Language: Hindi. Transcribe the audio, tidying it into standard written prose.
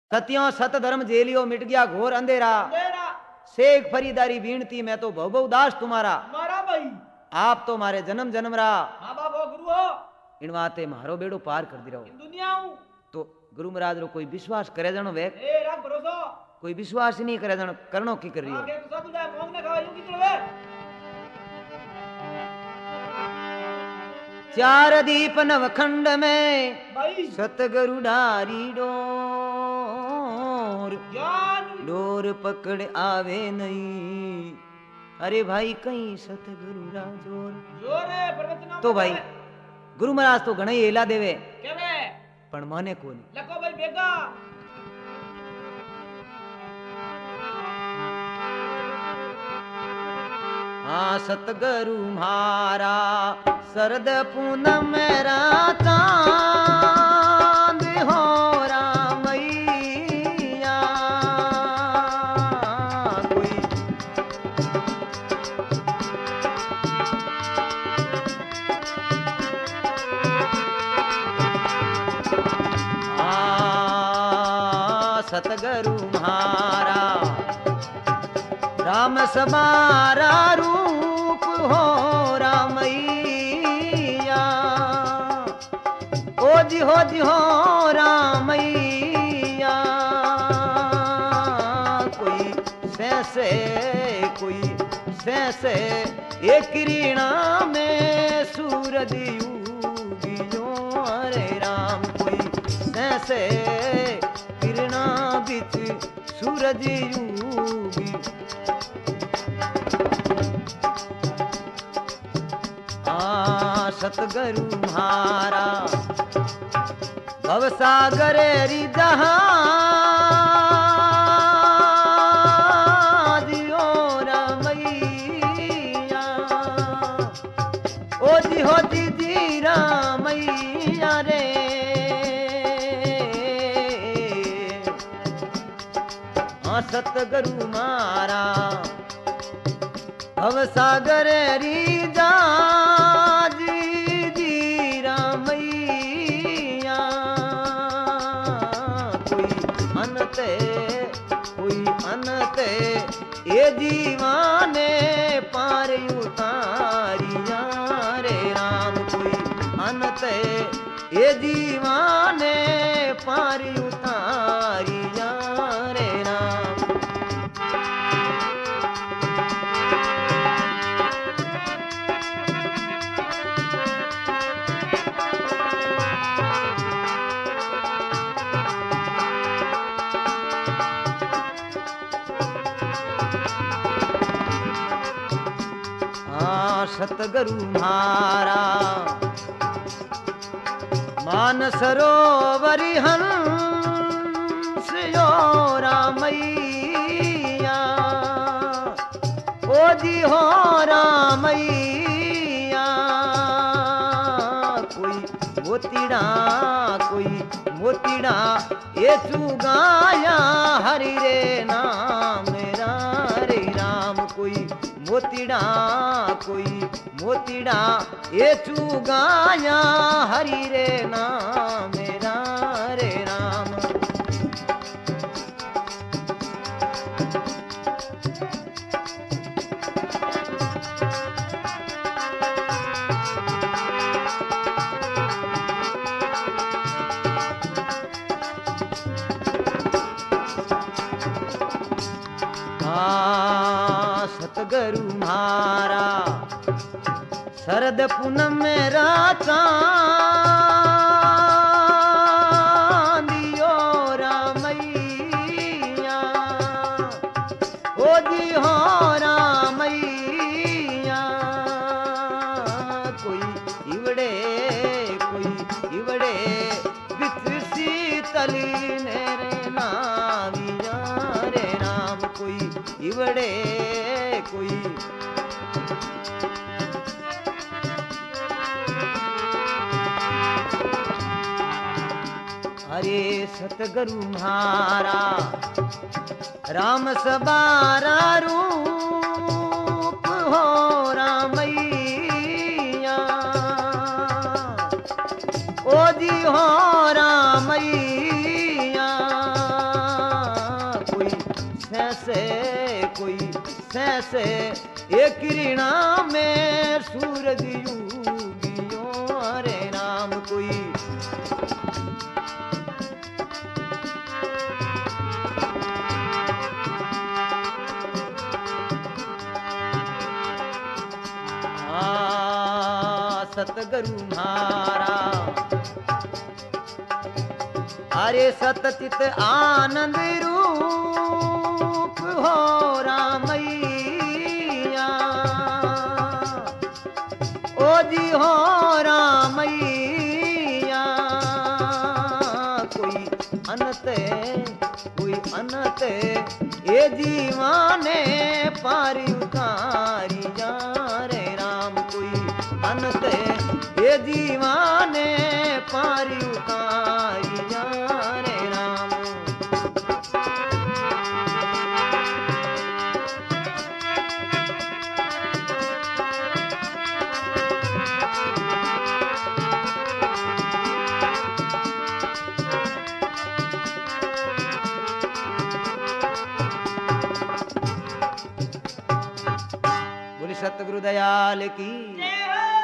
सत्यों सत धर्म जेलियो मिट गया घोर अंधेरा। शेख फरीदारी बीणती मैं तो भव भव दास तुम्हारा। मारा भाई आप तो मारे जन्म जन्म रा। हाँ बाबा गुरु हो इन वाते मारो बेड़ो पार कर दी रहो। इन दुनिया हूँ तो गुरु महाराज रो कोई विश्वास करे जानो वे ए रख भरोसा कोई विश्वास ही नहीं करे जानो करनो की कर रही हो। आगे तो साधु जाए मोंग ने खावा यूं की चलवे चार दीप नवखंड में भाई सतगुरु डारी डोर ज्ञान डोर पकड़ आवे नहीं। अरे भाई कहीं सतगुरु राजोर जोर है प्रवचना तो भाई गुरु महाराज तो घणा ही हेला देवे केवे पण माने कोनी। लको भाई बेगा हाँ सतगुरु म्हारा शरद पूनम रा चांद हो रामैया कोई सतगुरु म्हारा राम सबारा रूप हो रामैया ओ जी हो रामैया कोई सैसे एक रीणा में सूरज उगियो अरे राम कोई सैसे किरणा बिच सूरज उगी। सतगुरु म्हारा भवसागर री जहाज ओ रामैया ओ जी हो जी रामैया रे सतगुरु म्हारा भवसागर री जहाज जी रामैया कोई अनत ये जीवाने पार उतारिया रे राम कोई अनत ये जीवाने पार उतारिया रे राम। सतगुरु म्हारा मान सरोवरी हंस यो रामैया ओ जी हो रामैया कोई मोतीड़ा ये चुगाया हरि रे नाम मेरा रे राम कोई मोतीड़ा ये चुगाया हरि रे नाम मेरा रे राम। सतगुरु म्हारा शरद पूनम मेरा चांदियो रामैया ओ जी हो रामैया कोई इवड़े बिच शीतली नेरे नाविया रे राम कोई इवड़े कोई अरे सतगुरु म्हारा राम सबारा रूप हो रामैया ओ जी हो रामैया कैसे कोई सैसे एक किरणा में सूरज युगियों हरे नाम कोई सतगुरु म्हारा अरे सतचित आनंद रूप हो रामैया ओ जी हो रामैया कोई अनत ये जीवाने पार उतारी जा रे राम कोई अनत ये जीवाने पार उतारी जा रे राम बोली सतगुरु दयाल की जय हो